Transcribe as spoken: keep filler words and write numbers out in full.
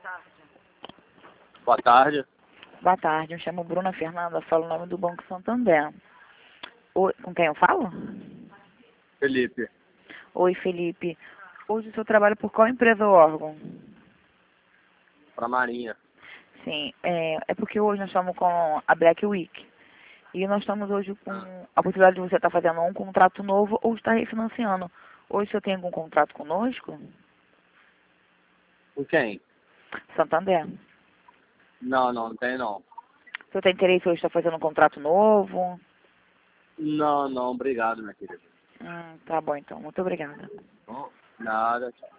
tarde. Boa tarde. Boa tarde, eu chamo Bruna Fernanda, falo o nome do Banco Santander. Oi, com quem eu falo? Felipe. Oi, Felipe. Hoje o senhor trabalha por qual empresa ou órgão? Pra Marinha. Sim, é, é porque hoje nós estamos com a Black Week. E nós estamos hoje com a possibilidade de você estar fazendo um contrato novo ou estar refinanciando. Hoje o senhor tem algum contrato conosco? Com quem? Santander. Não, não, não tem não. O senhor tem interesse hoje em estar fazendo um contrato novo? Não, não, obrigado, minha querida. Hum, tá bom então, muito obrigada. Nada.